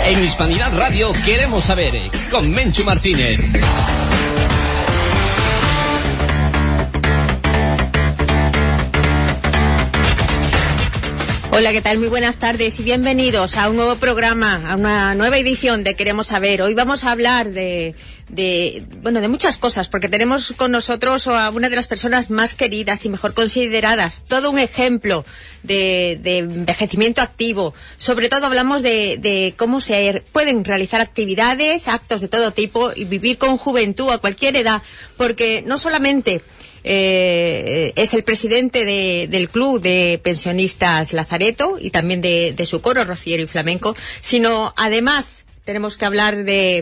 En Hispanidad Radio queremos saber, con Menchu Martínez. Hola, ¿qué tal? Muy buenas tardes y bienvenidos a un nuevo programa, a una nueva edición de Queremos Saber. Hoy vamos a hablar de muchas cosas, porque tenemos con nosotros a una de las personas más queridas y mejor consideradas, todo un ejemplo de envejecimiento activo. Sobre todo hablamos de cómo se pueden realizar actividades, actos de todo tipo y vivir con juventud a cualquier edad, porque no solamente es el presidente del Club de Pensionistas Lazareto y también de su coro rociero y flamenco, sino además tenemos que hablar de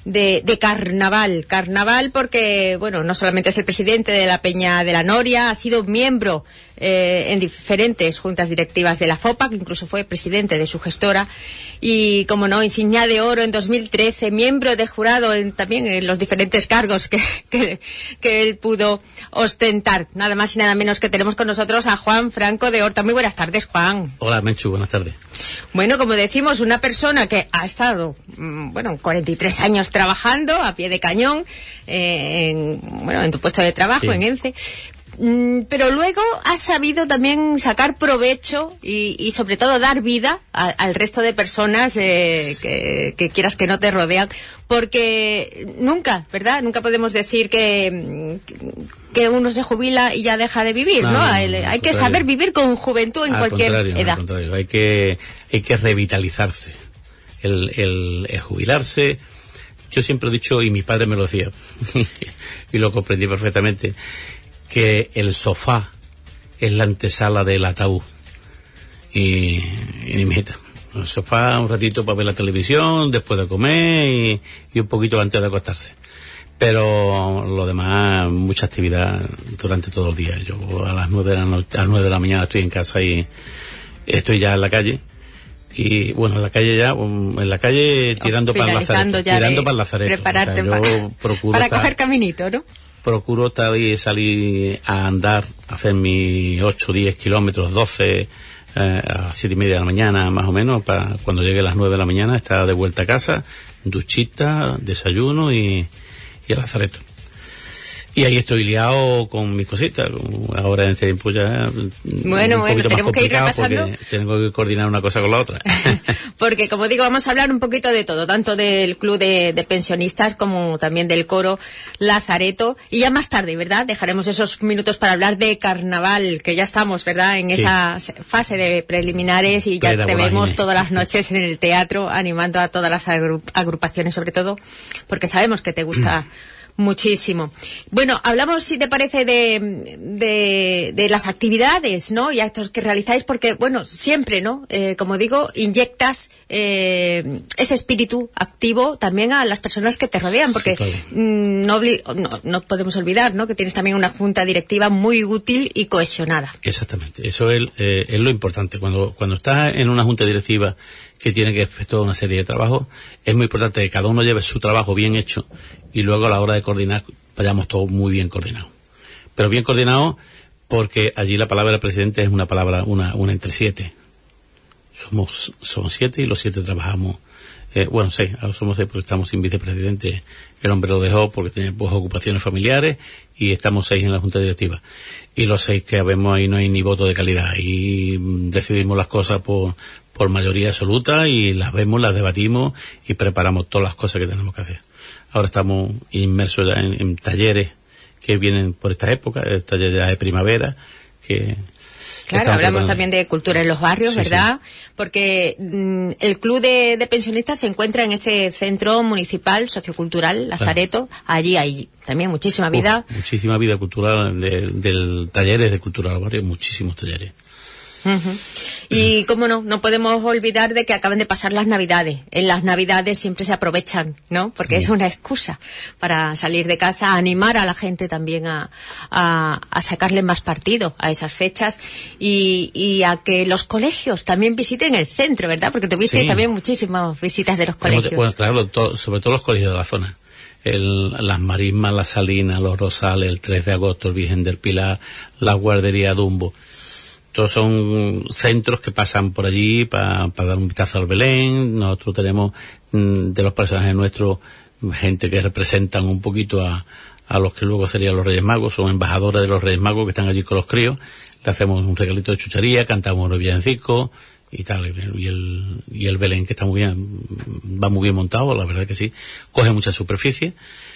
carnaval porque, bueno, no solamente es el presidente de la Peña de la Noria, ha sido miembro en diferentes juntas directivas de la FOPA, que incluso fue presidente de su gestora, y, como no, insignia de oro en 2013, miembro de jurado también en los diferentes cargos que él pudo ostentar. Nada más y nada menos que tenemos con nosotros a Juan Franco de Horta. Muy buenas tardes, Juan. Hola, Menchu, buenas tardes. Bueno, como decimos, una persona que ha estado, 43 años trabajando a pie de cañón en tu puesto de trabajo, sí, en ENCE, pero luego has sabido también sacar provecho y sobre todo dar vida al resto de personas que quieras que no te rodean, porque nunca, ¿verdad? Nunca podemos decir que uno se jubila y ya deja de vivir, ¿no? Hay que saber vivir con juventud en cualquier edad. Al contrario, hay que revitalizarse. El jubilarse, yo siempre he dicho, y mi padre me lo decía, y lo comprendí perfectamente, que el sofá es la antesala del ataúd. Y ni meta. El sofá, un ratito para ver la televisión, después de comer y un poquito antes de acostarse. Pero lo demás, mucha actividad durante todo el día. Yo a las 9 de la mañana estoy en casa y estoy ya en la calle. Y bueno, en la calle tirando para el Lazareto. Prepararte para coger caminito, ¿no? Procuro salir a andar, hacer mis 8, 10 kilómetros, 12, a las 7:30 de la mañana, más o menos, para cuando llegue a las 9 de la mañana estar de vuelta a casa, duchita, desayuno y al Lazareto. Y ahí estoy liado con mis cositas. Ahora en este tiempo ya bueno, tenemos que ir repasando, tengo que coordinar una cosa con la otra. Porque, como digo, vamos a hablar un poquito de todo, tanto del Club de Pensionistas como también del coro Lazareto. Y ya más tarde, ¿verdad?, dejaremos esos minutos para hablar de carnaval, que ya estamos, ¿verdad?, en esa fase de preliminares, y ya te vemos todas las noches en el teatro animando a todas las agrupaciones, sobre todo porque sabemos que te gusta muchísimo. Bueno, hablamos, si te parece, de las actividades, ¿no?, y actos que realizáis, porque, bueno, siempre, ¿no?, como digo, inyectas ese espíritu activo también a las personas que te rodean, porque no podemos olvidar, ¿no?, que tienes también una junta directiva muy útil y cohesionada. Exactamente, eso es lo importante. Cuando estás en una junta directiva que tiene que hacer toda una serie de trabajos, es muy importante que cada uno lleve su trabajo bien hecho y luego a la hora de coordinar vayamos todos muy bien coordinados. Pero bien coordinados porque allí la palabra del presidente es una palabra, una entre 7. Somos 7 y los 7 trabajamos. 6, ahora somos 6 porque estamos sin vicepresidente. El hombre lo dejó porque tiene ocupaciones familiares y estamos 6 en la junta directiva. Y los 6 que habemos ahí no hay ni voto de calidad. Y decidimos las cosas por mayoría absoluta y las vemos, las debatimos y preparamos todas las cosas que tenemos que hacer. Ahora estamos inmersos ya en talleres que vienen por esta época, el taller ya de primavera, que... Claro, hablamos también de cultura en los barrios, ¿verdad? Sí. Porque el Club de Pensionistas se encuentra en ese centro municipal sociocultural Lazareto. Claro. Allí hay también muchísima vida. Muchísima vida cultural, del talleres de cultura en los barrios, muchísimos talleres. Uh-huh. Y cómo no podemos olvidar de que acaban de pasar las Navidades. En las Navidades siempre se aprovechan, ¿no? Porque es una excusa para salir de casa, a animar a la gente también a sacarle más partido a esas fechas y a que los colegios también visiten el centro, ¿verdad? Porque tuvisteis también muchísimas visitas de los colegios. Bueno, claro, sobre todo los colegios de la zona. Las Marismas, las Salinas, los Rosales, el 3 de agosto, el Virgen del Pilar, la Guardería Dumbo. Todos son centros que pasan por allí para dar un vistazo al Belén. Nosotros tenemos de los personajes nuestros gente que representan un poquito a los que luego serían los Reyes Magos, son embajadores de los Reyes Magos que están allí con los críos. Le hacemos un regalito de chuchería, cantamos unos villancicos y tal, y el Belén, que está muy bien, va muy bien montado, la verdad que sí, coge mucha superficie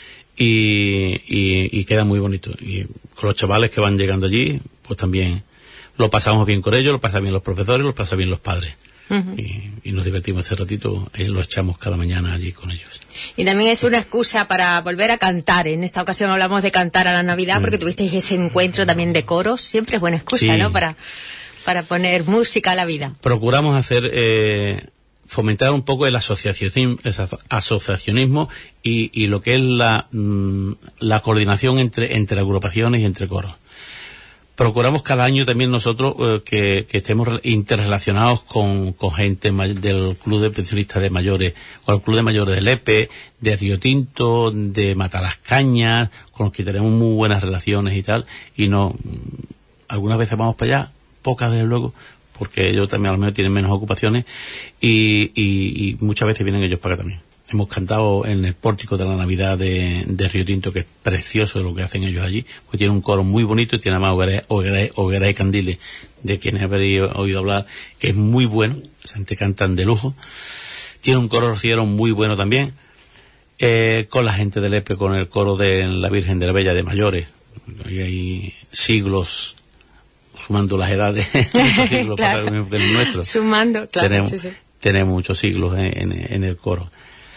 y queda muy bonito. Y con los chavales que van llegando allí, pues también lo pasamos bien con ellos, lo pasan bien los profesores, lo pasan bien los padres. Uh-huh. Y nos divertimos ese ratito, lo echamos cada mañana allí con ellos. Y también es una excusa para volver a cantar. En esta ocasión hablamos de cantar a la Navidad porque tuvisteis ese encuentro también de coros. Siempre es buena excusa, sí, ¿no? Para poner música a la vida. Procuramos hacer fomentar un poco el asociacionismo y lo que es la coordinación entre agrupaciones y entre coros. Procuramos cada año también nosotros que estemos interrelacionados con gente del Club de Pensionistas de Mayores, o el Club de Mayores del EPE, de Río Tinto, de Matalascañas, con los que tenemos muy buenas relaciones y tal, y no, algunas veces vamos para allá, pocas desde luego, porque ellos también a lo mejor tienen menos ocupaciones, y muchas veces vienen ellos para acá también. Hemos cantado en el pórtico de la Navidad de Río Tinto, que es precioso lo que hacen ellos allí, porque tiene un coro muy bonito y tiene además Hoguera y Candiles, de quienes habréis oído hablar, que es muy bueno, esa gente cantan de lujo. Tiene un coro rociero muy bueno también, con la gente del EPE, con el coro de la Virgen de la Bella de Mayores. Y hay siglos, sumando las edades, muchos siglos claro. Para el nuestro. Sumando, claro, tenemos muchos siglos en el coro.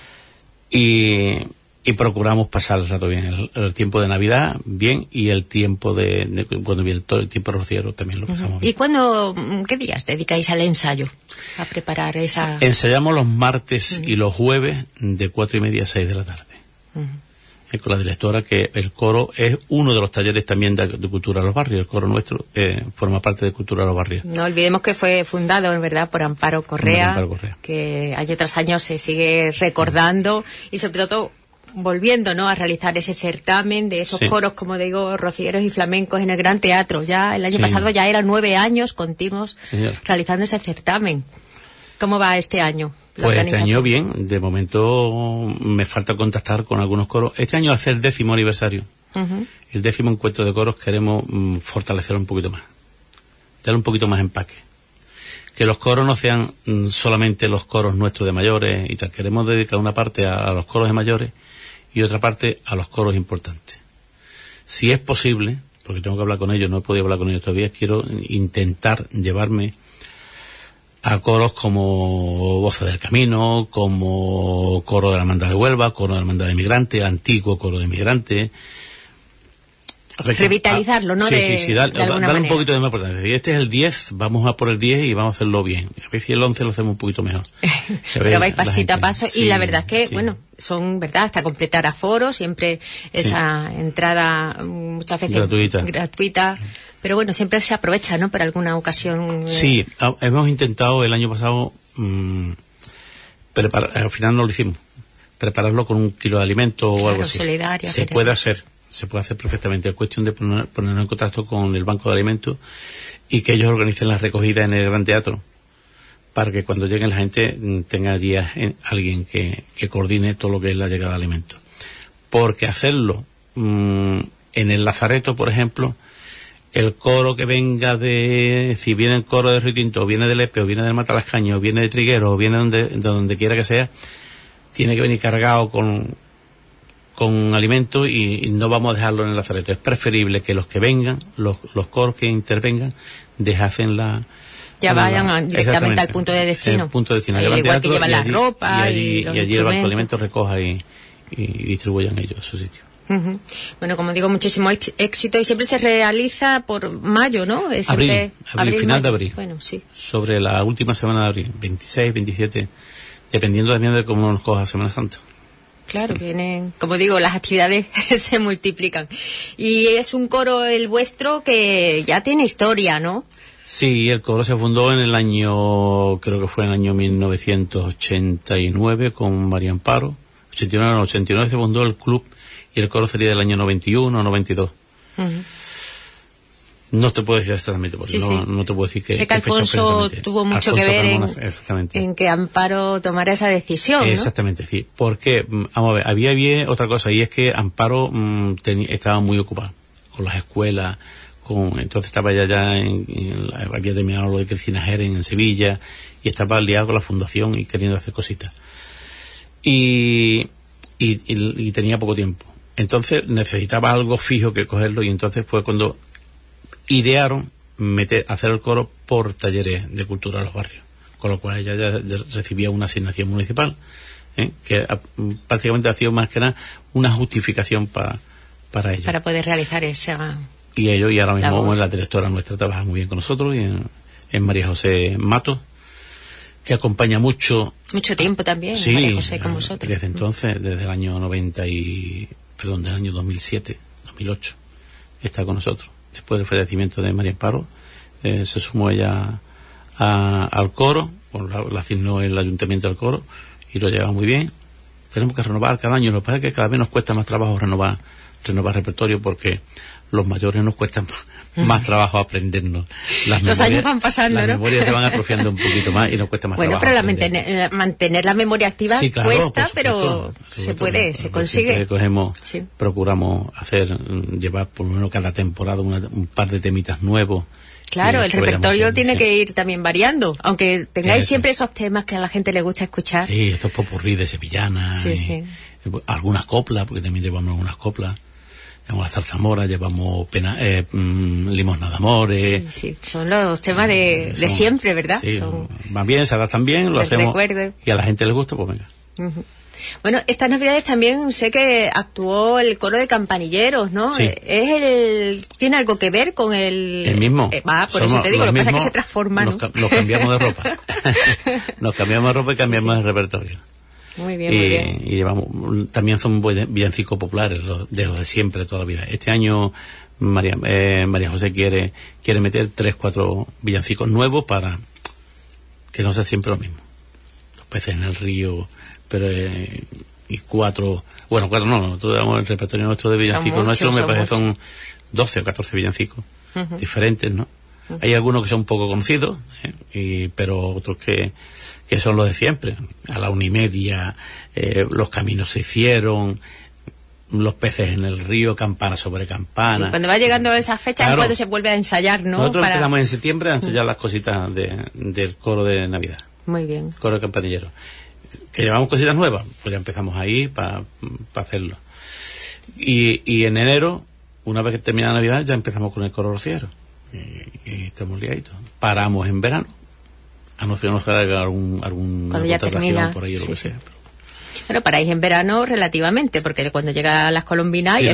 Y procuramos pasar el rato bien, el tiempo de Navidad bien, y el tiempo de cuando viene todo el tiempo rociero también lo pasamos bien. ¿Y qué días dedicáis al ensayo, a preparar esa...? Ensayamos los martes y los jueves de 4:30 a 6 de la tarde. Con la directora, que el coro es uno de los talleres también de Cultura de los Barrios. El coro nuestro forma parte de Cultura de los Barrios. No olvidemos que fue fundado, en verdad, por Amparo Correa, que año tras año se sigue recordando y sobre todo volviendo, ¿no?, a realizar ese certamen de esos coros, como digo, rocieros y flamencos en el Gran Teatro. Ya el año pasado ya eran 9 años continuos realizando ese certamen. ¿Cómo va este año? Pues este año bien, de momento me falta contactar con algunos coros. Este año, al ser el 10º aniversario, el 10º encuentro de coros, queremos fortalecerlo un poquito más, darle un poquito más empaque. Que los coros no sean solamente los coros nuestros de mayores y tal. Queremos dedicar una parte a los coros de mayores y otra parte a los coros importantes. Si es posible, porque tengo que hablar con ellos, no he podido hablar con ellos todavía, quiero intentar llevarme a coros como Voces del Camino, como Coro de la Hermandad de Huelva, Coro de la Hermandad de Migrantes, antiguo Coro de Migrantes. Revitalizarlo, ¿no? Sí, darle un poquito de más importancia. Si este es el 10, vamos a por el 10 y vamos a hacerlo bien. A ver si el 11 lo hacemos un poquito mejor. Pero vais pasito a paso, y la verdad es que, bueno, son, ¿verdad?, hasta completar aforo, siempre esa entrada muchas veces gratuita. Pero bueno, siempre se aprovecha, ¿no?, para alguna ocasión. Sí, hemos intentado el año pasado, al final no lo hicimos, prepararlo con 1 kilo de alimento o algo así. Solidario. Se puede hacer perfectamente. Es cuestión de ponernos en contacto con el Banco de Alimentos y que ellos organicen la recogida en el Gran Teatro, para que cuando llegue la gente tenga allí alguien que coordine todo lo que es la llegada de alimentos. Porque hacerlo en el Lazareto, por ejemplo, el coro que venga si viene el coro de Río Tinto, o viene del EPE, o viene del Matalascañas, o viene de Trigueros, o viene de donde quiera que sea, tiene que venir cargado con alimentos y no vamos a dejarlo en el Lazareto. Es preferible que los que vengan, los coros que intervengan, vayan directamente al punto de destino. El punto de destino. Igual teatro, que llevan la ropa y allí el Banco de Alimentos recoja y distribuyan ellos a su sitio. Bueno, como digo, muchísimo éxito, y siempre se realiza por mayo, ¿no? Abril, final de abril. Bueno, sí. Sobre la última semana de abril, 26, 27, dependiendo también de cómo nos coja Semana Santa. Claro, vienen, como digo, las actividades se multiplican. Y es un coro el vuestro que ya tiene historia, ¿no? Sí, el coro se fundó en el año, creo que fue en el año 1989 con María Amparo. 89 se fundó el club y el coro sería del año 91 o 92. No te puedo decir exactamente, porque no te puedo decir que... Sé que Alfonso tuvo mucho que ver en que Amparo tomara esa decisión, ¿no? Exactamente, sí. Porque, vamos a ver, había otra cosa, y es que Amparo estaba muy ocupada con las escuelas, entonces estaba había terminado lo de Cristina Jeren en Sevilla, y estaba liado con la fundación y queriendo hacer cositas. Y tenía poco tiempo. Entonces necesitaba algo fijo que cogerlo, y entonces fue cuando idearon hacer el coro por talleres de cultura a los barrios, con lo cual ella ya recibía una asignación municipal, que prácticamente ha sido más que nada una justificación para ella. Para poder realizar esa... Y ahora mismo la directora nuestra trabaja muy bien con nosotros, y en María José Matos, que acompaña mucho tiempo también, sí, María José, con vosotros. Desde entonces, desde el año del año 2007, 2008, está con nosotros. Después del fallecimiento de María Amparo, se sumó ella al coro, la asignó el ayuntamiento al coro, y lo lleva muy bien. Tenemos que renovar cada año, lo que pasa es que cada vez nos cuesta más trabajo renovar repertorio, porque los mayores nos cuesta más trabajo aprendernos. Los años van pasando, las memorias se van atrofiando un poquito más y nos cuesta más trabajo. Bueno, pero mantener la memoria activa sí, claro, cuesta, pero se puede, se consigue. Procuramos llevar por lo menos cada temporada un par de temitas nuevos. Claro, el repertorio tiene que ir también variando, aunque tengáis siempre esos temas que a la gente le gusta escuchar. Sí, estos popurrí de sevillanas, algunas coplas, porque también llevamos algunas coplas. Llevamos la zarzamora, llevamos limosna de amores. Sí, son los temas de siempre, ¿verdad? Sí, van bien, se adaptan bien, lo hacemos. Recuerdo. Y a la gente les gusta, pues venga. Uh-huh. Bueno, estas navidades también sé que actuó el coro de campanilleros, ¿no? Sí. ¿Tiene algo que ver con el mismo? Por eso te digo, lo que pasa es que se transforma, ¿no? Nos cambiamos de ropa. Nos cambiamos de ropa y cambiamos de repertorio. Muy bien, muy bien. Y también son villancicos populares, de siempre, toda la vida. Este año María José quiere meter 3-4 villancicos nuevos para que no sea siempre lo mismo. Los peces en el río, pero y 4 no, nosotros damos el repertorio nuestro de villancicos nuestros, me parece que son 12 o 14 villancicos diferentes, ¿no? Hay algunos que son un poco conocidos, pero otros que son los de siempre. A la 1:30, los caminos se hicieron, los peces en el río, campana sobre campana. Sí, cuando va llegando esa fecha es cuando se vuelve a ensayar, ¿no? Nosotros empezamos en septiembre a ensayar las cositas del coro de Navidad. Muy bien. Coro de campanilleros. Que llevamos cositas nuevas, pues ya empezamos ahí para hacerlo. Y en enero, una vez que termina Navidad, ya empezamos con el coro rociero. Y estamos liaditos. Paramos en verano, a no ser que haga alguna contratación por ahí o lo que sea. Pero paráis en verano relativamente, porque cuando llegan las colombinas ahí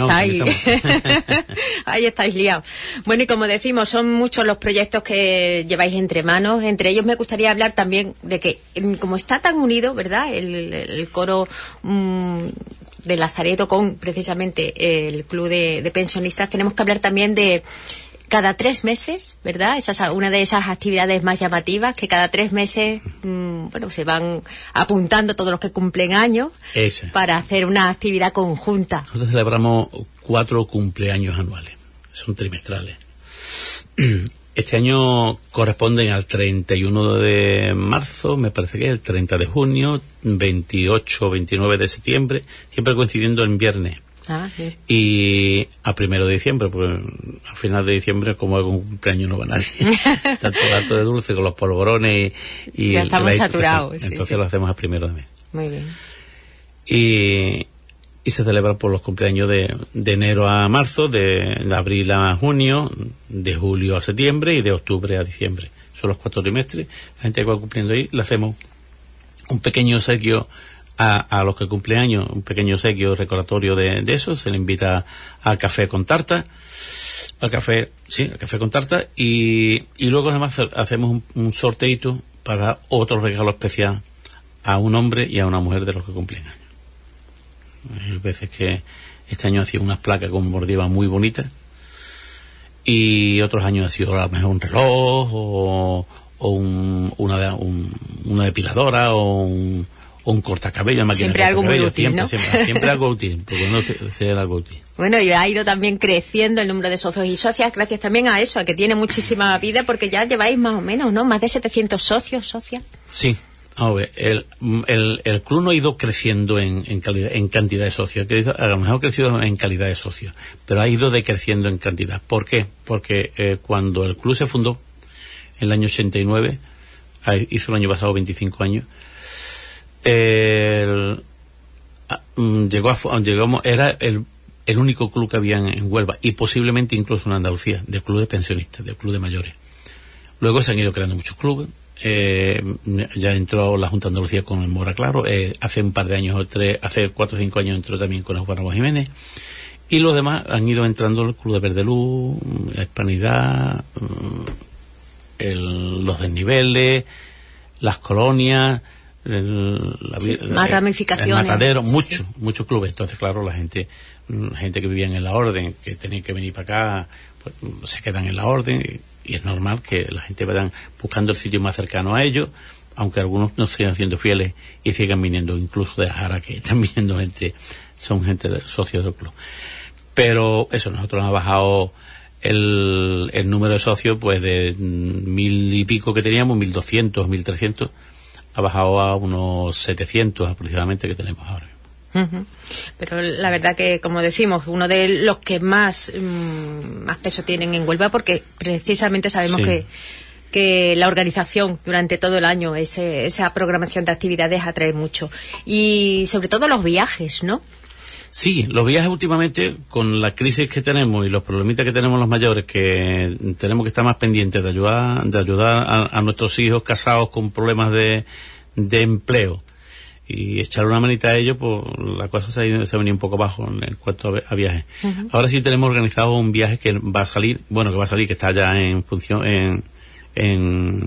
estáis liados. Bueno, y como decimos, son muchos los proyectos que lleváis entre manos. Entre ellos me gustaría hablar también de que, como está tan unido, ¿verdad?, el coro de Lazareto con precisamente el club de pensionistas, tenemos que hablar también de cada 3 meses, ¿verdad? Esa es una de esas actividades más llamativas, que cada 3 meses se van apuntando todos los que cumplen años para hacer una actividad conjunta. Nosotros celebramos 4 cumpleaños anuales, son trimestrales. Este año corresponden al 31 de marzo, me parece que es el 30 de junio, 28 o 29 de septiembre, siempre coincidiendo en viernes. Sí. Y a 1 de diciembre, porque a final de diciembre, como algún cumpleaños no va nadie. Tanto el acto de dulce con los polvorones y ya estamos saturados. Entonces lo hacemos a 1 de mes. Muy bien. Y se celebra por los cumpleaños de enero a marzo, de abril a junio, de julio a septiembre y de octubre a diciembre. Son los 4 trimestres. La gente que va cumpliendo ahí, le hacemos un pequeño obsequio a los que cumplen años, un pequeño obsequio recordatorio de eso. Se le invita al café con tarta, al café con tarta, y luego además hacemos un sorteito para dar otro regalo especial a un hombre y a una mujer de los que cumplen años. Hay veces que este año ha sido unas placas con mordida muy bonitas, y otros años ha sido a lo mejor un reloj o una depiladora o o un cortacabello, máquina siempre de algo muy cortacabello, útil, siempre, ¿no? siempre algo útil, porque no sea algo útil. Bueno, y ha ido también creciendo el número de socios y socias gracias también a eso, a que tiene muchísima vida, porque ya lleváis más o menos, ¿no? Más de 700 socios, socias. Sí. A ver, el club no ha ido creciendo en calidad, en cantidad de socios, a lo mejor ha crecido en calidad de socios, pero ha ido decreciendo en cantidad. ¿Por qué? Porque cuando el club se fundó, en el año 89, hizo el año pasado 25 años, era el único club que había en Huelva, y posiblemente incluso en Andalucía, de club de pensionistas, de club de mayores. Luego se han ido creando muchos clubes. Ya entró la Junta de Andalucía con el Mora Claro, hace un par de años hace 4 o 5 años entró también con el Juan Ramón Jiménez, y los demás han ido entrando el Club de Verdeluz, la Hispanidad, los desniveles, las colonias, más ramificaciones, el Matadero, sí, muchos clubes. Entonces, claro, la gente que vivía en la orden, que tenía que venir para acá, pues, se quedan en la orden, y es normal que la gente vaya buscando el sitio más cercano a ellos, aunque algunos no sigan siendo fieles y sigan viniendo, incluso de Jara, que están viniendo son socios del club. Pero eso, nosotros nos ha bajado el número de socios, pues de 1.000 y pico que teníamos, 1.200, 1.300, ha bajado a unos 700 aproximadamente que tenemos ahora. Pero la verdad que, como decimos, uno de los que más peso tienen en Huelva, porque precisamente sabemos que la organización durante todo el año, esa programación de actividades atrae mucho. Y sobre todo los viajes, ¿no? Sí, los viajes últimamente, con la crisis que tenemos y los problemitas que tenemos los mayores, que tenemos que estar más pendientes de ayudar a nuestros hijos casados con problemas de empleo, y echar una manita a ellos, pues la cosa se ha venido un poco bajo en cuanto a viajes. Ahora sí tenemos organizado un viaje que va a salir, que está ya en función, en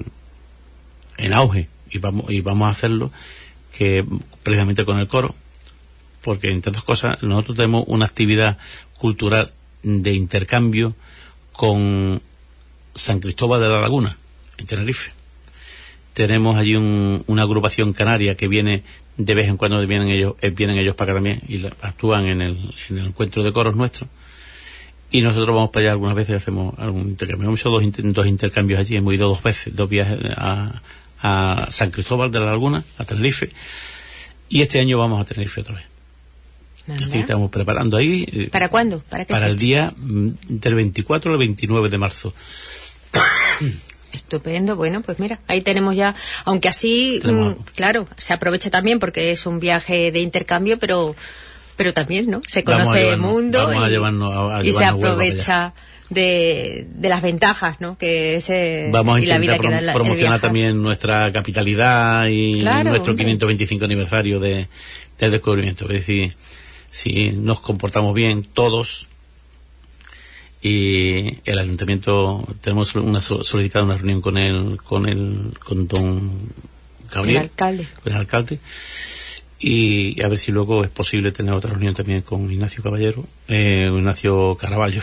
auge, y vamos a hacerlo, que precisamente con el coro, porque entre otras cosas nosotros tenemos una actividad cultural de intercambio con San Cristóbal de la Laguna, en Tenerife. Tenemos allí una agrupación canaria que viene de vez en cuando, vienen ellos para acá también, y actúan en el encuentro de coros nuestro, y nosotros vamos para allá algunas veces, hacemos algún intercambio. Hemos hecho dos intercambios allí, hemos ido 2 veces, 2 viajes a San Cristóbal de la Laguna, a Tenerife, y este año vamos a Tenerife otra vez. Así estamos preparando ahí. ¿Para cuándo? ¿Para el día del 24 al 29 de marzo. Estupendo, bueno, pues mira, ahí tenemos ya, aunque así, claro, se aprovecha también porque es un viaje de intercambio, pero también, ¿no? Se conoce el mundo y se aprovecha de las ventajas, ¿no? Vamos a intentar la vida que da promocionar también nuestra capitalidad y nuestro 525 aniversario del descubrimiento. Es decir, si nos comportamos bien todos, y el ayuntamiento tenemos solicitada una reunión con don Gabriel, con el alcalde, y a ver si luego es posible tener otra reunión también con Ignacio Caraballo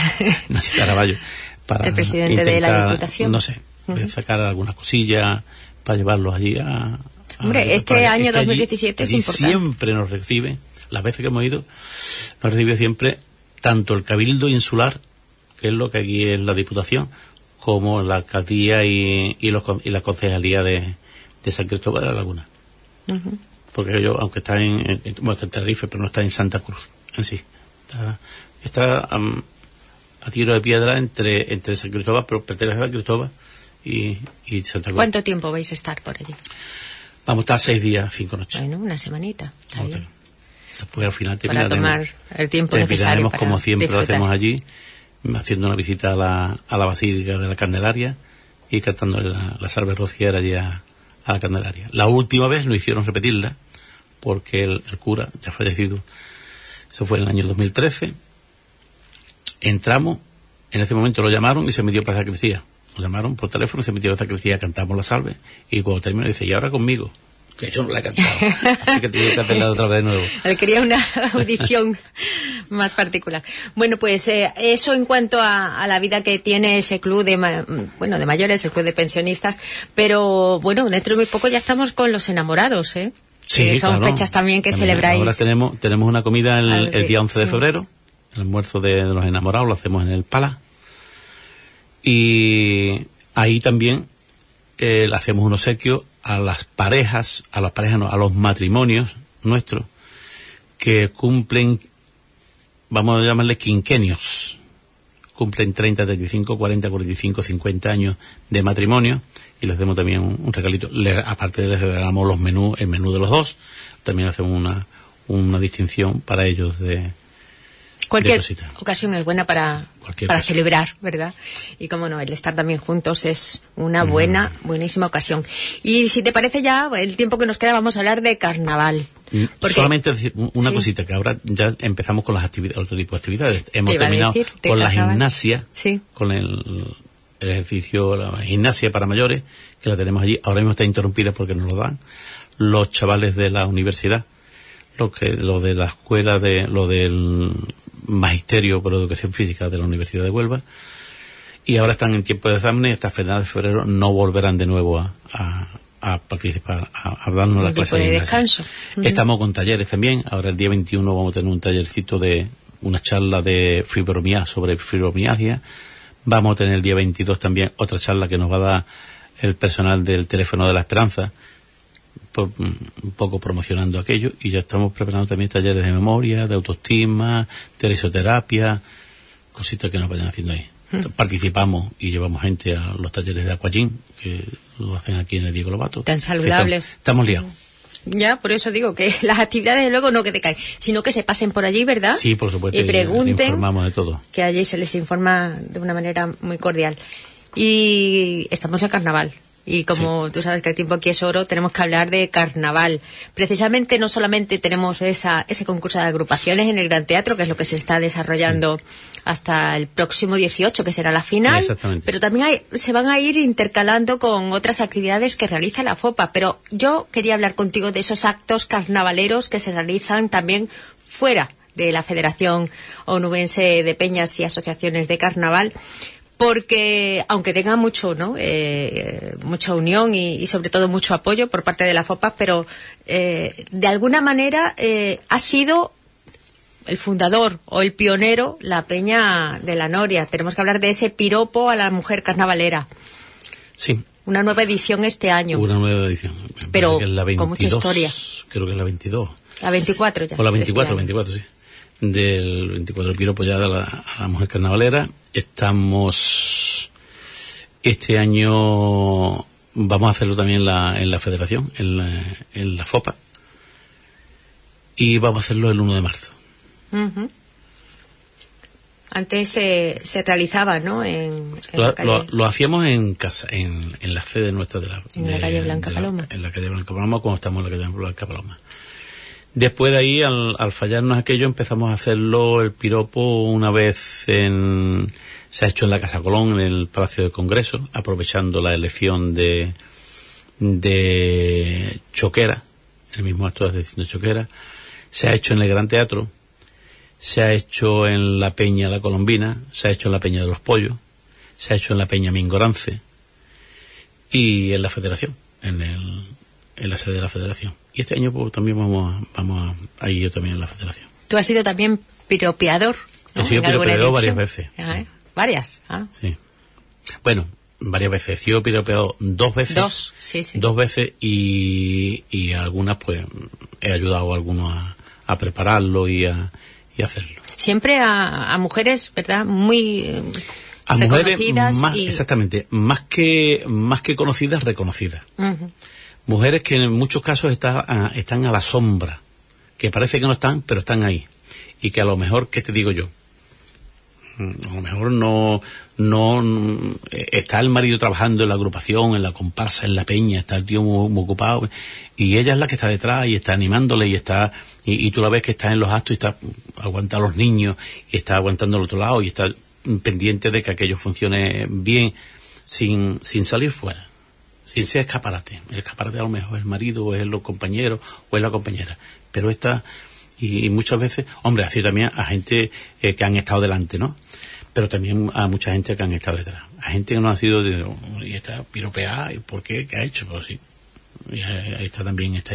para el presidente intentar, de la Diputación, no sé, sacar algunas cosillas para llevarlos allí hombre, este año 2017 es importante. Siempre nos recibe, las veces que hemos ido, nos recibe siempre tanto el Cabildo Insular, que es lo que aquí es la Diputación, como la Alcaldía y la Concejalía de San Cristóbal de la Laguna. Porque ellos, aunque está está en Tenerife, pero no está en Santa Cruz en sí. Está a tiro de piedra entre San Cristóbal, pero pertenece a San Cristóbal y Santa Cruz. ¿Cuánto tiempo vais a estar por allí? Vamos a estar 6 días, 5 noches. Bueno, una semanita, está bien. Después al final para tomar el tiempo necesario para como siempre disfrutar. lo hacemos allí, haciendo una visita a la Basílica de la Candelaria y cantando la salve rociera allí a la Candelaria. La última vez nos hicieron repetirla porque el cura ya fallecido, eso fue en el año 2013. Entramos, en ese momento lo llamaron y se metió para la sacristía. Lo llamaron por teléfono y se metió para la sacristía, cantamos la salve, y cuando terminó dice, y ahora conmigo, que yo no la he cantado, así que tuve que cantarla otra vez de nuevo. Él quería una audición más particular. Bueno, pues eso en cuanto a la vida que tiene ese club de mayores, el club de pensionistas, pero bueno, dentro de muy poco ya estamos con los enamorados, ¿eh? Sí, son claro. fechas también que También celebráis. Ahora tenemos una comida el día 11 de sí. febrero, el almuerzo de los enamorados, lo hacemos en el Pala. Y ahí también le hacemos un obsequio a las parejas, no, a los matrimonios nuestros que cumplen, vamos a llamarle quinquenios, cumplen 30, 35, 40, 45, 50 años de matrimonio, y les damos también un regalito. Aparte les regalamos el menú de los dos, también hacemos una distinción para ellos de Cualquier ocasión es buena para ocasión. celebrar, ¿verdad? Y como no, el estar también juntos es una buenísima ocasión. Y si te parece ya, el tiempo que nos queda, vamos a hablar de carnaval. Porque, solamente decir una cosita, que ahora ya empezamos con las actividades, otro tipo de actividades. Hemos terminado con la gimnasia, con el ejercicio, la gimnasia para mayores, que la tenemos allí. Ahora mismo está interrumpida porque nos lo dan los chavales de la universidad, lo de la escuela, lo del magisterio por educación física de la Universidad de Huelva, y ahora están en tiempo de exámenes. Hasta finales de febrero no volverán de nuevo a participar, a darnos la clase de descanso. Estamos con talleres también. Ahora el día 21 vamos a tener un tallercito de una charla de sobre fibromialgia. Vamos a tener el día 22 también otra charla que nos va a dar el personal del Teléfono de la Esperanza, un poco promocionando aquello, y ya estamos preparando también talleres de memoria, de autoestima, de risoterapia, cositas que nos vayan haciendo ahí. Participamos y llevamos gente a los talleres de Aquagym, que lo hacen aquí en el Diego Lobato. Tan saludables. Estamos liados. Ya, por eso digo que las actividades luego no que te caen, sino que se pasen por allí, ¿verdad? Sí, por supuesto. Y pregunten, informamos de todo. Que allí se les informa de una manera muy cordial. Y estamos en carnaval. Y como tú sabes que el tiempo aquí es oro, tenemos que hablar de carnaval. Precisamente no solamente tenemos ese concurso de agrupaciones en el Gran Teatro, que es lo que se está desarrollando hasta el próximo 18, que será la final, pero también se van a ir intercalando con otras actividades que realiza la FOPA. Pero yo quería hablar contigo de esos actos carnavaleros que se realizan también fuera de la Federación Onubense de Peñas y Asociaciones de Carnaval, porque aunque tenga mucha unión y sobre todo mucho apoyo por parte de la FOPA, pero de alguna manera ha sido el fundador o el pionero la Peña de la Noria. Tenemos que hablar de ese piropo a la mujer carnavalera. Sí. Una nueva edición este año. Una nueva edición. Pero que es la 22, con mucha historia. Creo que es la 22. La 24 ya. O la 24, 24, sí. Del 24, el piropo ya a la mujer carnavalera. Estamos este año, vamos a hacerlo también en la Federación, en la FOPA, y vamos a hacerlo el 1 de marzo. Antes se realizaba, ¿no? Lo hacíamos en casa, en la sede nuestra en la calle Blanca Paloma. En la calle Blanca Paloma, cuando estamos en la calle Blanca Paloma. Después de ahí, al fallarnos aquello, empezamos a hacerlo el piropo una vez se ha hecho en la Casa Colón, en el Palacio de Congreso, aprovechando la elección de Choquera, el mismo acto de elección de Choquera. Se ha hecho en el Gran Teatro, se ha hecho en la Peña La Colombina, se ha hecho en la Peña de los Pollos, se ha hecho en la Peña Mingorance y en la Federación, en la sede de la Federación. Y este año pues, también vamos a ir yo también en la Federación. Tú has sido también piropeador, ¿no? He sido piropeador varias veces. ¿Varias? Sí. Bueno, varias veces. He sido piropeador 2 veces. Dos veces y algunas pues he ayudado a algunos a prepararlo y a hacerlo. Siempre a mujeres, ¿verdad? Muy a mujeres más, y... exactamente, más que conocidas, reconocidas. Mujeres que en muchos casos están a la sombra, que parece que no están, pero están ahí. Y que a lo mejor, ¿qué te digo yo? A lo mejor no está el marido trabajando en la agrupación, en la comparsa, en la peña, está el tío muy ocupado, y ella es la que está detrás y está animándole y tú la ves que está en los actos y está aguantando a los niños y está aguantando al otro lado y está pendiente de que aquello funcione bien sin salir fuera, sin ser escaparate. El escaparate a lo mejor es el marido o es los compañeros o es la compañera, pero esta y muchas veces, hombre, así también a gente que han estado delante, ¿no? Pero también a mucha gente que han estado detrás. A gente que no ha sido y está piropeada, ¿y por qué? ¿Qué ha hecho? Pero sí, y ahí está también, está ahí.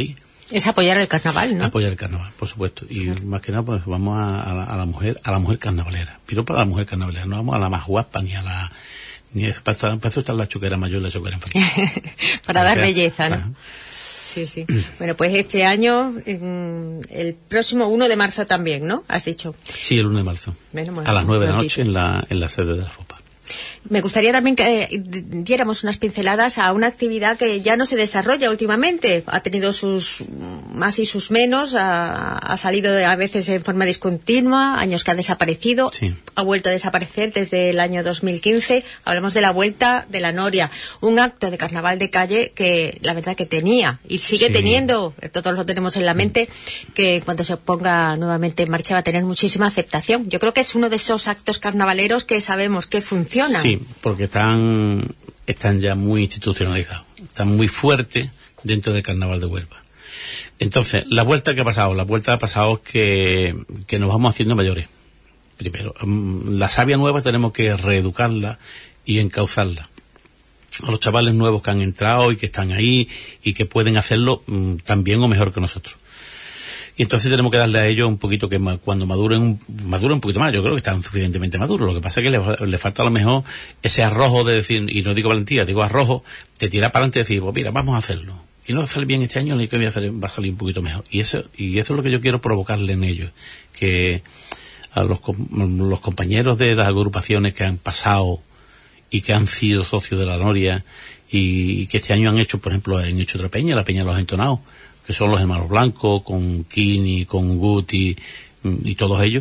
Es apoyar el carnaval, ¿no? Apoyar el carnaval, por supuesto. Y más que nada, pues vamos a la mujer carnavalera. Pero para la mujer carnavalera, no vamos a la más guapa ni a la... para eso está la choquera mayor y la choquera infantil. Para dar belleza, ¿no? Ajá. Sí, sí. Bueno, pues este año, el próximo 1 de marzo también, ¿no? Has dicho. Sí, el 1 de marzo. A las 9 de la noche en la sede de la FOPA. Me gustaría también que diéramos unas pinceladas a una actividad que ya no se desarrolla últimamente. Ha tenido sus más y sus menos, ha salido a veces en forma discontinua, años que ha desaparecido, sí. Ha vuelto a desaparecer desde el año 2015. Hablamos de la Vuelta de la Noria, un acto de carnaval de calle que la verdad que tenía y sigue teniendo, todos lo tenemos en la mente, que cuando se ponga nuevamente en marcha va a tener muchísima aceptación. Yo creo que es uno de esos actos carnavaleros que sabemos que funciona. Sí, porque están ya muy institucionalizados, están muy fuertes dentro del Carnaval de Huelva. Entonces, la vuelta que ha pasado, que nos vamos haciendo mayores. Primero, la savia nueva tenemos que reeducarla y encauzarla. A los chavales nuevos que han entrado y que están ahí y que pueden hacerlo tan bien o mejor que nosotros. Y entonces tenemos que darle a ellos un poquito que cuando maduren un poquito más. Yo creo que están suficientemente maduros. Lo que pasa es que le falta a lo mejor ese arrojo de decir, y no digo valentía, digo arrojo, de tirar para adelante y decir, pues mira, vamos a hacerlo. Y no va a salir bien este año, ni que va a salir un poquito mejor. Y eso es lo que yo quiero provocarle en ellos. Que a los compañeros de las agrupaciones que han pasado y que han sido socios de la Noria y que este año han hecho, por ejemplo, han hecho otra peña, la Peña de los Entonados, que son los hermanos Blancos, con Kini, con Guti y todos ellos,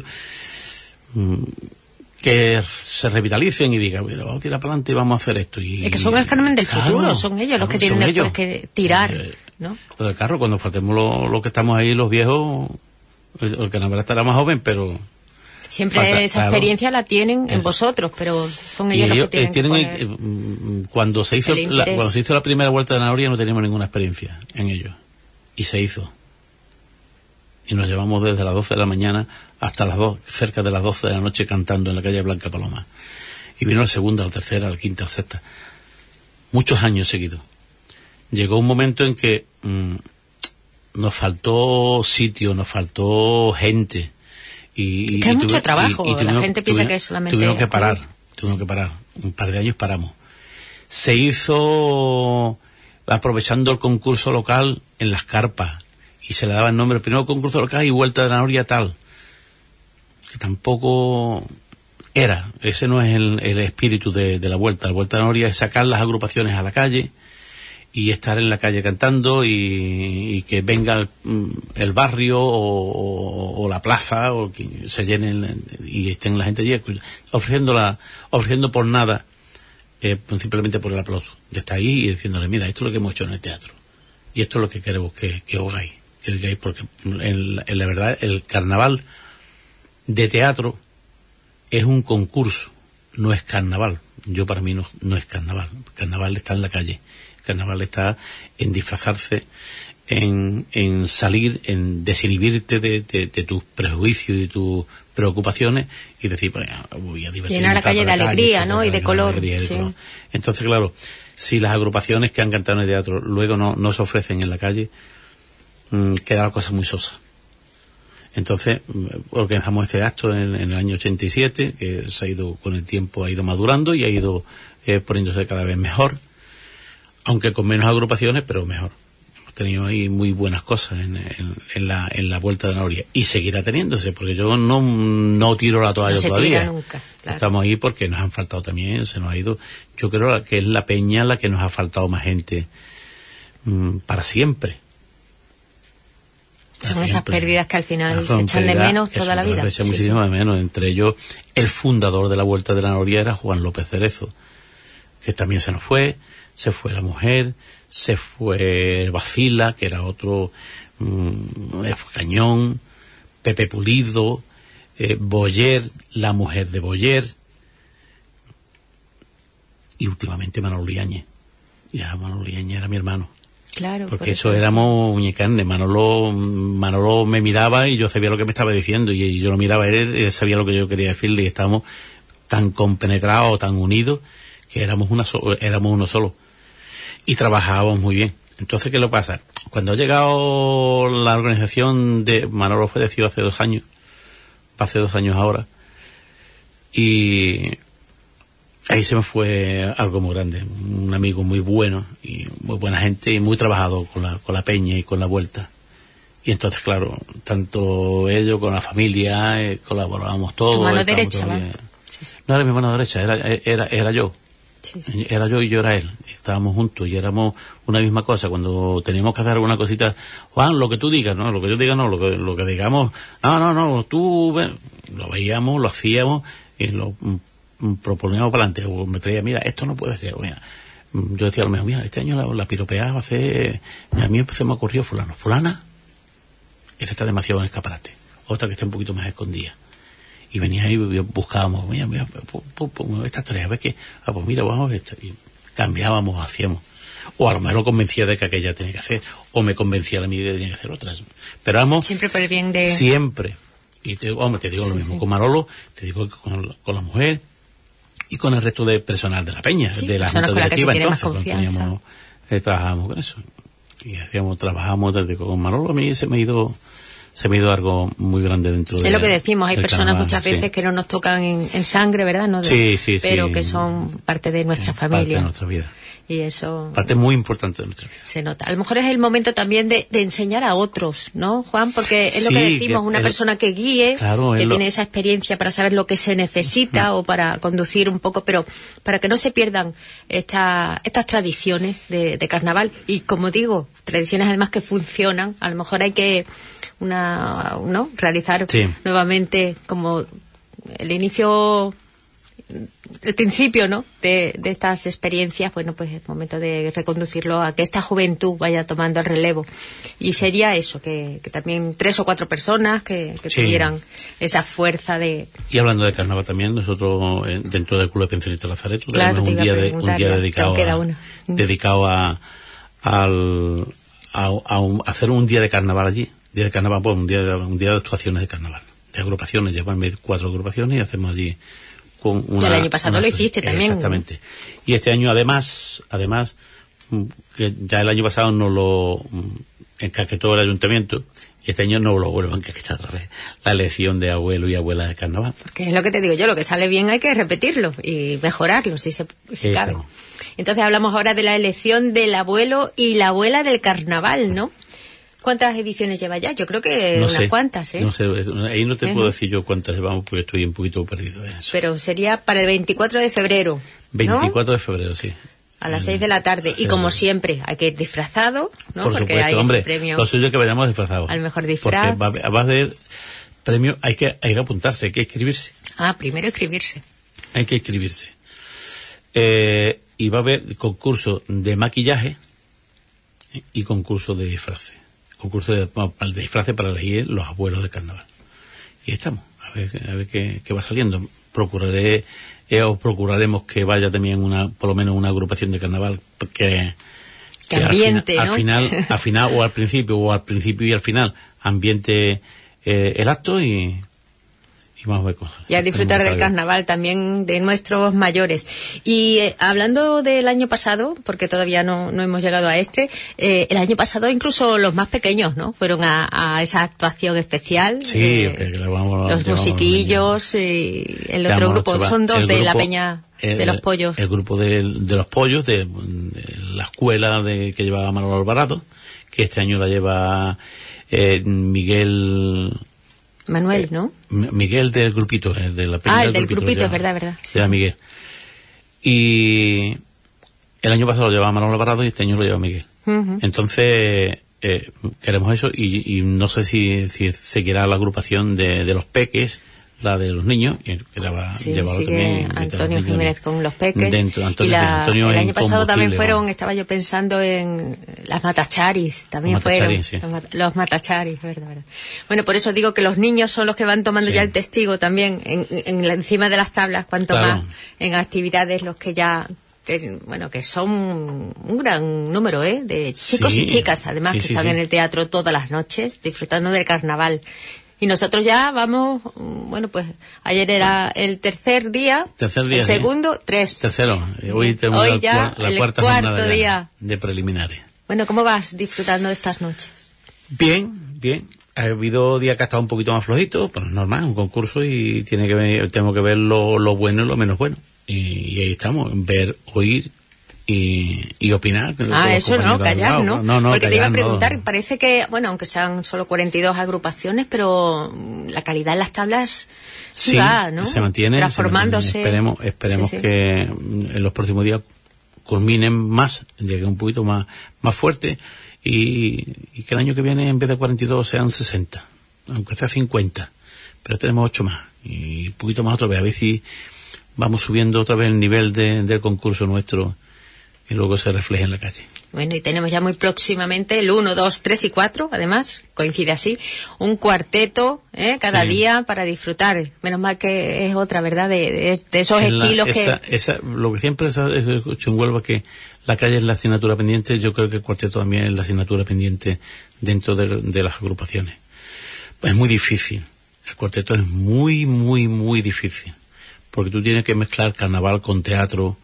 que se revitalicen y digan, bueno, vamos a tirar para adelante y vamos a hacer esto. Y, es que son el Carmen del futuro, son ellos los que tienen después que tirar, ¿no? Lo del carro, cuando faltemos lo que estamos ahí, los viejos, el carnaval estará más joven, pero... Siempre esa experiencia la tienen en vosotros, pero son ellos los que tienen que poner cuando se hizo la primera Vuelta de la Noria no teníamos ninguna experiencia en ellos. Y se hizo. Y nos llevamos desde las 12 de la mañana hasta cerca de las 12 de la noche cantando en la calle Blanca Paloma. Y vino la segunda, la tercera, la quinta, la sexta. Muchos años seguidos. Llegó un momento en que nos faltó sitio, nos faltó gente. Y hay mucho trabajo. La gente piensa que es solamente... Tuvimos que parar. Un par de años paramos. Se hizo... aprovechando el concurso local en las carpas y se le daba el nombre primero concurso local y Vuelta de la Noria tal, que tampoco era, ese no es el espíritu de la Vuelta de la Noria, es sacar las agrupaciones a la calle y estar en la calle cantando y que venga el barrio o la plaza o que se llenen y estén la gente allí ofreciendo por nada, simplemente por el aplauso de estar ahí y diciéndole, mira, esto es lo que hemos hecho en el teatro y esto es lo que queremos que oigáis, porque en la verdad el carnaval de teatro es un concurso, no es carnaval. Yo para mí no es carnaval. Carnaval está en la calle, carnaval está en disfrazarse, en salir, en desinhibirte de tus prejuicios y de tus preocupaciones y decir, pues, voy a divertirme. Llenar la calle de alegría, ¿no? Y de color. Sí. Entonces, claro, si las agrupaciones que han cantado en el teatro luego no se ofrecen en la calle, queda la cosa muy sosa. Entonces, organizamos este acto en el año 87, que se ha ido, con el tiempo ha ido madurando y ha ido poniéndose cada vez mejor, aunque con menos agrupaciones, pero mejor. Tenido ahí muy buenas cosas en la Vuelta de la Noria y seguirá teniéndose, porque yo no tiro la toalla todavía. Nunca, claro. Estamos ahí porque nos han faltado también, se nos ha ido. Yo creo que es la peña la que nos ha faltado más gente para siempre. Son esas pérdidas que al final se echan de menos toda la vida. Se echan muchísimo de menos. Entre ellos, el fundador de la Vuelta de la Noria era Juan López Cerezo, que también se nos fue. Se fue la mujer, se fue Bacila, que era otro, fue Cañón, Pepe Pulido, Boyer, la mujer de Boyer, y últimamente Manolo Liañez. Ya Manolo Liañez era mi hermano. Claro. Porque eso éramos uñecarne. Manolo me miraba y yo sabía lo que me estaba diciendo, y yo lo miraba a él sabía lo que yo quería decirle, y estábamos tan compenetrados, tan unidos, que éramos uno solo. Y trabajábamos muy bien. Entonces, ¿qué le pasa? cuando ha llegado la organización de Manolo falleció hace 2 años, hace 2 años ahora, y ahí se me fue algo muy grande, un amigo muy bueno y muy buena gente y muy trabajador con la peña y con la vuelta. Y entonces, claro, tanto ellos con la familia, colaborábamos todos. Tu mano derecha, ¿va? Sí. No era mi mano derecha, era yo. Sí. Era yo y yo era él. Estábamos juntos y éramos una misma cosa. Cuando teníamos que hacer alguna cosita, Juan, lo que tú digas, no, lo que yo diga no, lo que digamos, no, tú ven. Lo veíamos, lo hacíamos y lo proponíamos para adelante. O me traía, mira, esto no puede ser. Mira, yo decía a lo mejor, mira, este año la piropeada va a ser, a mí se me ocurrió fulana, esa está demasiado en escaparate, otra que está un poquito más escondida. Y venía ahí y buscábamos, mira, estas tres, a ver qué, pues mira, vamos a ver esto. Y cambiábamos, hacíamos. O a lo mejor lo convencía de que aquella tenía que hacer, o me convencía a mí de que tenía que hacer otras. Pero vamos, siempre por el bien de... Siempre. Y te digo lo mismo con Manolo, te digo que con la mujer y con el resto de personal de la peña, de la junta directiva. Entonces, trabajábamos con eso. Y trabajábamos con Manolo. A mí se me ha ido algo muy grande dentro de... Es lo que decimos, hay personas carnaval, muchas veces que no nos tocan en sangre, ¿verdad? No pero que son parte de nuestra familia. Parte de nuestra vida. Y eso... Parte muy importante de nuestra vida. Se nota. A lo mejor es el momento también de enseñar a otros, ¿no, Juan? Porque es lo que decimos, una persona que guíe, que tiene esa experiencia para saber lo que se necesita o para conducir un poco, pero para que no se pierdan estas tradiciones de carnaval. Y como digo, tradiciones además que funcionan, a lo mejor hay que realizar nuevamente como el principio, ¿no? de estas experiencias. Bueno, pues es momento de reconducirlo a que esta juventud vaya tomando el relevo. Y sería eso, que también 3 o 4 personas que tuvieran esa fuerza de... Y hablando de carnaval también, nosotros dentro del Club de Pensionistas Lazareto tenemos un día dedicado a hacer un día de carnaval allí. Día de carnaval, pues un día de actuaciones de carnaval, de agrupaciones, llevarme 4 agrupaciones y hacemos allí con una... El año pasado lo hiciste también. Exactamente. Y este año además, que ya el año pasado no lo encaquetó el ayuntamiento, y este año no lo vuelvo a encaquetar otra vez, la elección de abuelo y abuela de carnaval. Porque es lo que te digo yo, lo que sale bien hay que repetirlo y mejorarlo, si cabe. Claro. Entonces hablamos ahora de la elección del abuelo y la abuela del carnaval, ¿no? ¿Cuántas ediciones lleva ya? Yo creo que unas cuantas, ¿eh? No sé, ahí no te puedo decir yo cuántas llevamos porque estoy un poquito perdido en eso. Pero sería para el 24 de febrero, ¿no? 24 de febrero, sí. A las 6 de la tarde. Y como siempre, hay que ir disfrazado, ¿no? Por porque supuesto, hay hombre, ese premio. lo suyo es que vayamos disfrazados. Al mejor disfraz. Porque va a haber premio, hay que apuntarse, hay que inscribirse. Primero inscribirse. Hay que inscribirse. Y va a haber concurso de maquillaje y concurso de disfraces. Concurso de disfraces para elegir los abuelos de carnaval. Y estamos, a ver qué va saliendo. Procuraremos que vaya también por lo menos una agrupación de carnaval que ambiente, al final o al principio y al final ambiente el acto y vamos a ver cosas. Y a disfrutar del carnaval también de nuestros mayores. Y hablando del año pasado, porque todavía no hemos llegado a el año pasado incluso los más pequeños, ¿no? Fueron a esa actuación especial. Sí, los musiquillos y el otro grupo. Son 2 de la Peña de los Pollos. El grupo de los Pollos, de la escuela que llevaba Manolo Alvarado, que este año la lleva Manuel, ¿no? Miguel del grupito, de la peña del grupito, es verdad. Sí, Miguel. Y el año pasado lo llevaba Manolo Alvarado y este año lo lleva Miguel. Uh-huh. Entonces, queremos eso y no sé si seguirá la agrupación de los peques, la de los niños, que la va a llevar también Antonio Jiménez con los peques. El año pasado también estaba yo pensando en las matacharis, también fueron los matacharis, verdad. Bueno, por eso digo que los niños son los que van tomando ya el testigo también encima de las tablas, cuanto más en actividades los que ya que son un gran número de chicos y chicas, además que están en el teatro todas las noches disfrutando del carnaval. Y nosotros ya vamos, pues ayer era el tercer día, el segundo, 3. Tercero, hoy tenemos ya la cuarta jornada día de preliminares. Bueno, ¿cómo vas disfrutando de estas noches? Bien. Ha habido días que ha estado un poquito más flojito, pero es normal, un concurso y tengo que ver lo bueno y lo menos bueno. Y ahí estamos, ver, oír y opinar. Eso no, callar, ¿no? No, porque callar, te iba a preguntar, no. parece que, bueno, aunque sean solo 42 agrupaciones, pero la calidad en las tablas sí va, ¿no? Se mantiene, transformándose. Esperemos Sí. que en los próximos días culminen más, llegue un poquito más fuerte y que el año que viene en vez de 42 sean 60, aunque sea 50, pero tenemos 8 más y un poquito más otra vez, a ver si vamos subiendo otra vez el nivel del concurso nuestro y luego se refleja en la calle. Bueno, y tenemos ya muy próximamente el 1, 2, 3 y 4, además, coincide así, un cuarteto cada día para disfrutar. Menos mal que es otra, ¿verdad? De esos estilos lo que siempre he hecho en Huelva, que la calle es la asignatura pendiente, yo creo que el cuarteto también es la asignatura pendiente dentro de las agrupaciones. Pues es muy difícil, el cuarteto es muy, muy, muy difícil, porque tú tienes que mezclar carnaval con teatro,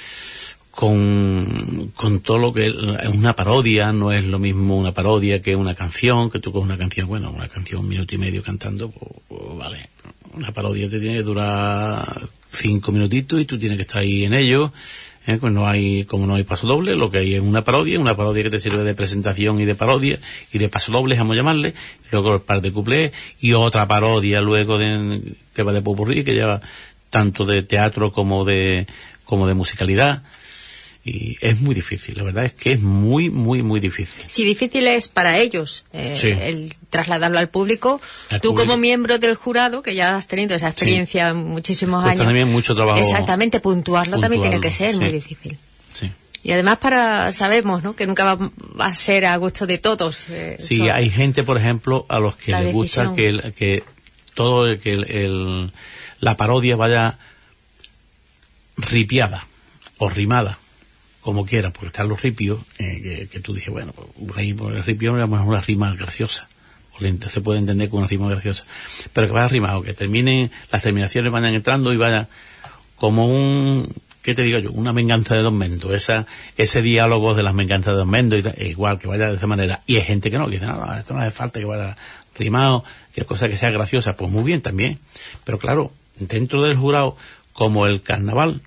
con todo lo que es una parodia. No es lo mismo una parodia que una canción, que tú coges una canción, una canción 1 minuto y medio cantando, pues vale. Una parodia te tiene que durar 5 minutitos y tú tienes que estar ahí en ello, pues no hay paso doble, lo que hay es una parodia que te sirve de presentación y de parodia, y de paso doble, vamos a llamarle, y luego el par de cuplés, y otra parodia luego que va de popurrí, que lleva tanto de teatro como de musicalidad. Y es muy difícil, la verdad es que es muy, muy, muy difícil. Sí, difícil es para ellos el trasladarlo al público. Tú como miembro del jurado, que ya has tenido esa experiencia muchísimos años. También mucho trabajo. Exactamente, puntuarlo también tiene que ser muy difícil. Sí. Y además sabemos, ¿no?, que nunca va a ser a gusto de todos. Sí, hay gente, por ejemplo, a los que les gusta que la parodia vaya ripiada o rimada, como quiera, porque están los ripios, que tú dices, bueno, pues ahí por el ripio es una rima graciosa, se puede entender con una rima graciosa, pero que vaya rimado, que las terminaciones vayan entrando y vaya como ¿qué te digo yo? Una venganza de Don Mendo, ese diálogo de las venganzas de Don Mendo, igual, que vaya de esa manera. Y hay gente que dice, no, esto no hace falta que vaya rimado, que cosa que sea graciosa, pues muy bien también. Pero claro, dentro del jurado, como el carnaval,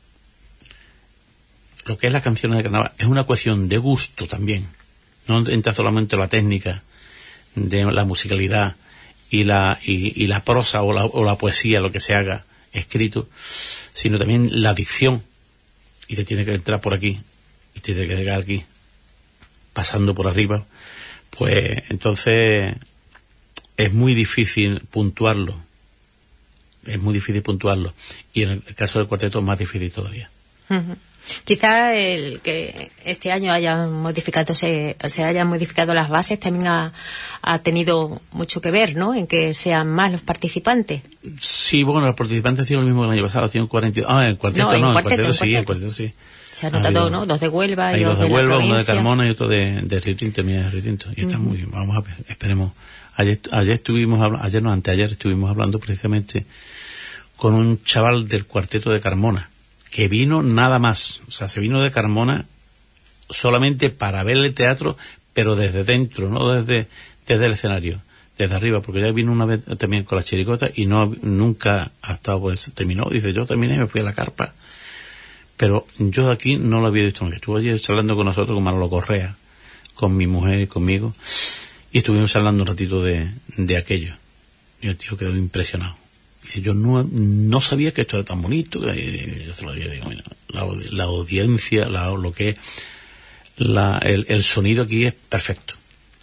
lo que es las canciones de carnaval es una cuestión de gusto también. No entra solamente la técnica de la musicalidad y la prosa o la poesía, lo que se haga escrito, sino también la dicción, y te tiene que entrar por aquí y te tiene que llegar aquí pasando por arriba. Pues entonces es muy difícil puntuarlo, y en el caso del cuarteto es más difícil todavía. Uh-huh. Quizá el que este año se hayan modificado las bases también ha tenido mucho que ver, ¿no?, en que sean más los participantes. Sí, bueno, los participantes han sido lo mismo que el año pasado, hacían 42. El cuarteto el cuarteto sí. Se ha notado, ¿no? 2 de Huelva y 2 de Huelva, la uno de Carmona y otro de Río Tinto, mira, de Río Tinto. Y está muy bien, vamos a ver, esperemos. Anteayer estuvimos hablando precisamente con un chaval del cuarteto de Carmona, que vino nada más, o sea, se vino de Carmona solamente para ver el teatro, pero desde dentro, no desde el escenario, desde arriba, porque ya vino una vez también con la chiricota y nunca ha estado, pues terminó, dice, yo terminé y me fui a la carpa, pero yo de aquí no lo había visto nunca. Estuve allí charlando con nosotros, con Manolo Correa, con mi mujer y conmigo, y estuvimos hablando un ratito de aquello, y el tío quedó impresionado. Dice, yo no sabía que esto era tan bonito. Yo se lo digo, mira, la audiencia, lo que es el sonido aquí es perfecto,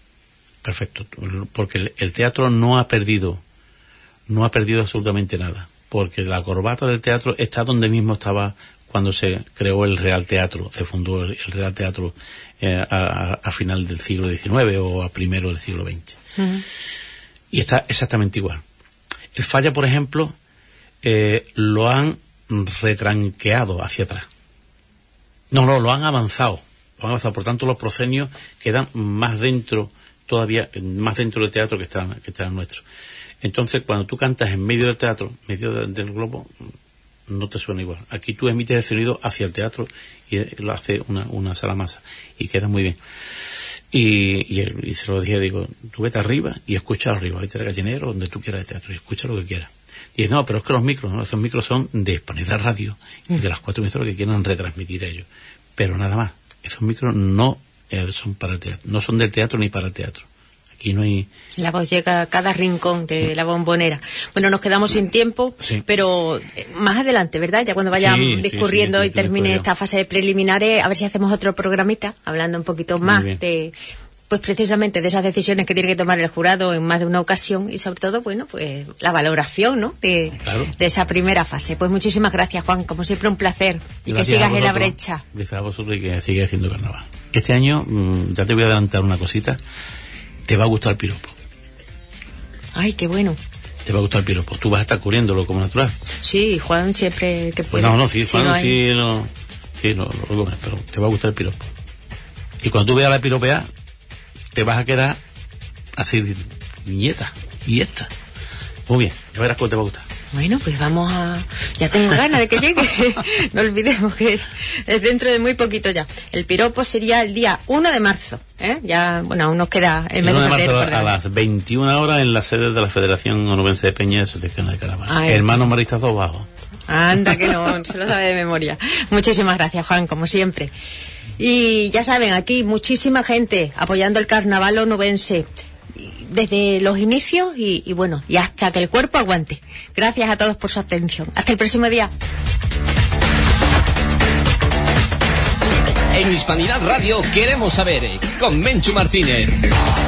porque el teatro no ha perdido absolutamente nada, porque la corbata del teatro está donde mismo estaba cuando se creó el Real Teatro, se fundó el Real Teatro a final del siglo XIX o a primero del siglo XX. Uh-huh. Y está exactamente igual. El Falla, por ejemplo, lo han retranqueado hacia atrás. No, lo han avanzado. Por tanto, los proscenios quedan más dentro del teatro que están nuestros. Entonces, cuando tú cantas en medio del teatro, medio del globo, no te suena igual. Aquí tú emites el sonido hacia el teatro y lo hace una sala masa y queda muy bien. Y se lo dije, digo, tú vete arriba y escucha arriba, vete al Gallinero, donde tú quieras de teatro, y escucha lo que quieras. Y dice, no, pero es que los micros, ¿no? Esos micros son de Hispanidad Radio y de las 4 emisoras que quieran retransmitir ellos. Pero nada más, esos micros no son para el teatro, no son del teatro ni para el teatro. Aquí no hay... La voz llega a cada rincón de la Bombonera. Bueno, nos quedamos sin tiempo, sí, pero más adelante, ¿verdad? Ya cuando vaya discurriendo y termine esta fase de preliminares, a ver si hacemos otro programita, hablando un poquito más de... Pues precisamente de esas decisiones que tiene que tomar el jurado en más de una ocasión y sobre todo, bueno, pues la valoración, ¿no? De esa primera fase. Pues muchísimas gracias, Juan, como siempre un placer. Y gracias, que sigas en la brecha. Gracias a vosotros y que siga haciendo carnaval. Este año, ya te voy a adelantar una cosita, te va a gustar el piropo. Ay, qué bueno. Te va a gustar el piropo. Tú vas a estar cubriéndolo como natural. Sí, Juan siempre que puede. No, sí, Juan lo come, pero te va a gustar el piropo. Y cuando tú veas la piropea, te vas a quedar así, nieta, y esta. Muy bien, ya verás cómo te va a gustar. Bueno, pues vamos a... Ya tengo ganas de que llegue. No olvidemos que es dentro de muy poquito ya. El piropo sería el día 1 de marzo. Ya, bueno, aún nos queda el mes de febrero. A las 21 horas en la sede de la Federación Onubense de Peña de Asociaciones de Carnaval. Hermano Maristas dos Bajos. Anda, que no se lo sabe de memoria. Muchísimas gracias, Juan, como siempre. Y ya saben, aquí muchísima gente apoyando el carnaval onubense desde los inicios y bueno, y hasta que el cuerpo aguante. Gracias a todos por su atención. Hasta el próximo día. En Hispanidad Radio queremos saber, con Menchu Martínez.